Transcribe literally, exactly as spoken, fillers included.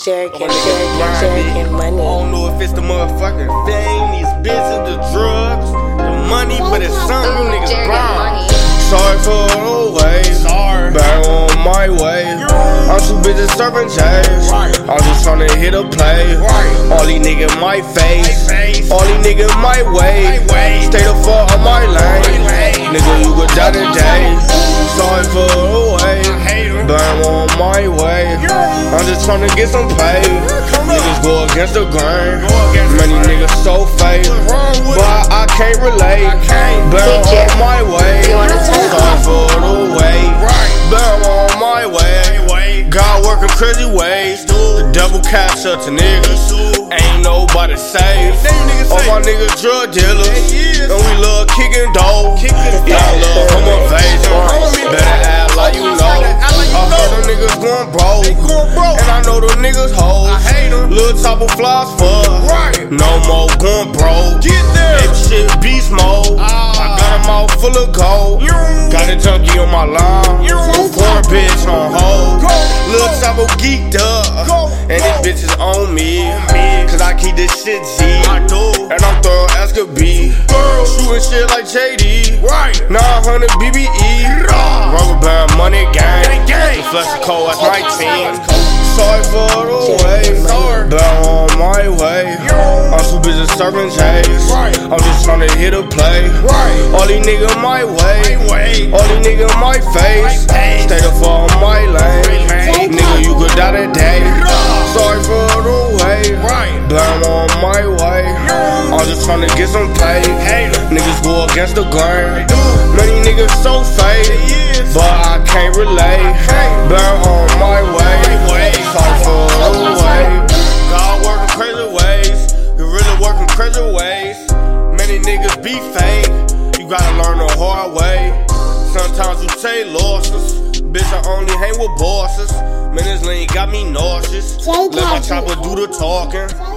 Sharing, sharing, sharing money. I don't know if it's the motherfucking fame, these bitches, the drugs, the money, but it's something you niggas blind. Sorry for the way, sorry, back on my way. I'm too busy serving J's. I'm just tryna hit a play. All these niggas my face, all these niggas my way. Stay the fuck on my lane, nigga, you could die today. Sorry for the way, back on my way. I'm just tryna get some pay. Niggas go against the grain. Many niggas so fake, but I can't relate. Back on my way. Sorry for the wait. Back on my way. God working crazy ways. The devil catch up to niggas. Ain't nobody safe. All my niggas drug dealers, and we love kicking dough. Y'all love home invasion. Better act like you know. I heard them niggas going broke, and I know them niggas hoes. Lil' Chopper flies for no more going broke. Baby shit beast mode. I got them all full of gold. Got a junkie on my line, four bitch on hold. Lil' Chopper geeked up, and these bitches on me, cause I keep this shit G, and I'm thorough as could be. Shooting shit like J D, nine hundred B B E, rubber band money gang, flex the cold as my team. Sorry for the way, back on my way. I'm too busy serving J's. I'm just tryna hit a play. All these niggas my way, all these niggas my face. Stay the fuck on my lane, nigga, you could die today. Sorry for the way, back on my way. I'm just tryna get some pay. Niggas go against the grain. Many niggas so fake, but I can't relate. Back on my way. Sorry for the way. God working crazy ways. You really working crazy ways. Many niggas be fake. You gotta learn the hard way. Sometimes you take losses. Bitch, I only hang with bosses. Man, this lean got me nauseous. Let my chopper do the talking.